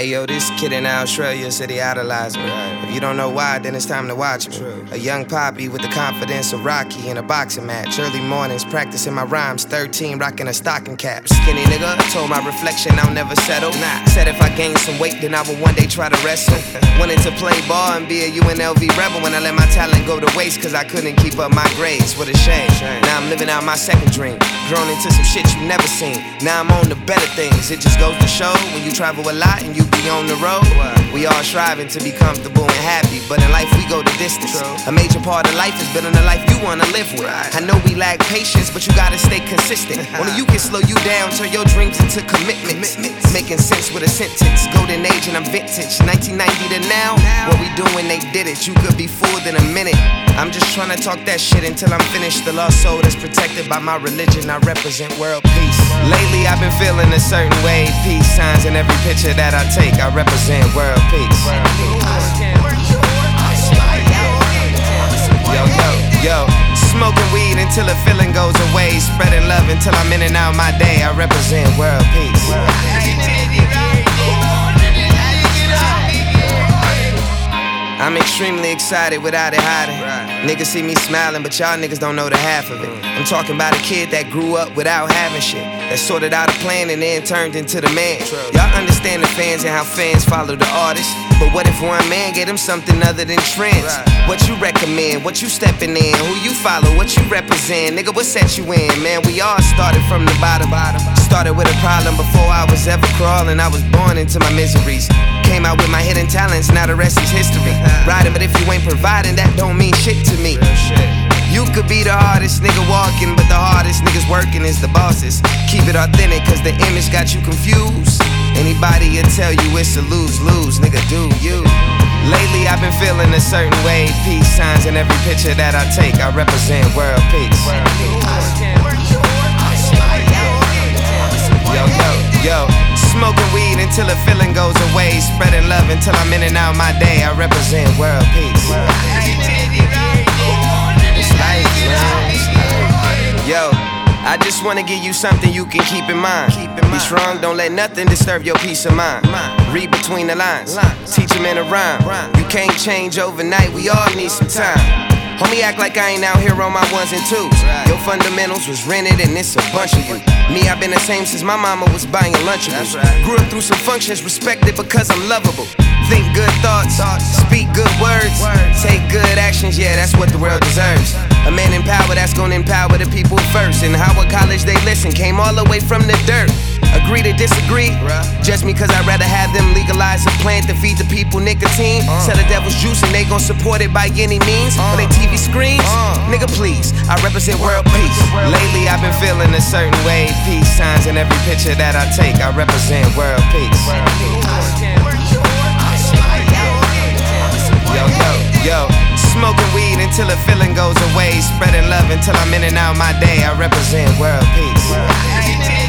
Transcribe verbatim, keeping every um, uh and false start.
Hey yo, this kid in Australia said he idolized me. If you don't know why, then it's time to watch me. A young poppy with the confidence of Rocky in a boxing match. Early mornings, practicing my rhymes. thirteen, rocking a stocking cap. Skinny nigga, told my reflection I'll never settle. Nah, said if I gain some weight, then I will one day try to wrestle. Wanted to play ball and be a U N L V rebel when I let my talent go to waste, cause I couldn't keep up my grades. What a shame. Now I'm living out my second dream, grown into some shit you never seen. Now I'm on to better things. It just goes to show when you travel a lot and you be on the road. We all striving to be comfortable and happy, but in life we go the distance. A major part of life is building the life you wanna live with. I know we lack patience, but you gotta stay consistent. Only you can slow you down, turn your dreams into commitments. Making sense with a sentence. Golden age and I'm vintage. nineteen ninety to now, what we doing, they did it. You could be fooled in a minute. I'm just trying to talk that shit until I'm finished. The lost soul that's protected by my religion. I represent world peace. Lately I've been feeling a certain way. Peace signs in every picture that I take. I represent world peace. Yo, yo, yo. Smoking weed until the feeling goes away. Spreading love until I'm in and out my day. I represent world peace. I'm extremely excited without it hiding. Niggas see me smiling, but y'all niggas don't know the half of it. I'm talking about a kid that grew up without having shit, that sorted out a plan and then turned into the man. Y'all understand the fans and how fans follow the artist, but what if one man gave them something other than trends? What you recommend, what you stepping in, who you follow, what you represent? Nigga, what set you in? Man, we all started from the bottom. Started with a problem before I was ever crawling. I was born into my miseries. Came out with my hidden talents, now the rest is history. Riding, but if you ain't providing, that don't mean shit to me. You could be the hardest nigga walking, but the hardest niggas working is the bosses. Keep it authentic, cause the image got you confused. Anybody will tell you it's a lose-lose, nigga, do you. Lately I've been feeling a certain way. Peace signs in every picture that I take. I represent world peace. Yo, yo, yo. Smoking weed until the feeling goes away. Spreading love until I'm in and out my day. I represent world peace. It's life, man. Yo, I just wanna give you something you can keep in mind. Be strong, don't let nothing disturb your peace of mind. Read between the lines, teach them in a rhyme. You can't change overnight, we all need some time. Homie, act like I ain't out here on my ones and twos. Your fundamentals was rented and it's a bunch of you. Me, I've been the same since my mama was buying Lunchables. Grew up through some functions, respected because I'm lovable. Think good thoughts, speak good words, take good actions, yeah, that's what the world deserves. A man in power that's gonna empower the people first. And Howard College, they listen, came all the way from the dirt. Agree to disagree, just me cause I'd rather have them legalize a plant to feed the people nicotine. Sell the devil's juice and they gon' support it by any means. On they T V screens, nigga please, I represent world peace. Lately I've been feeling a certain way. Peace signs in every picture that I take. I represent world peace. Yo, yo, yo. Smoking weed until the feeling goes away. Spreading love until I'm in and out my day. I represent world peace.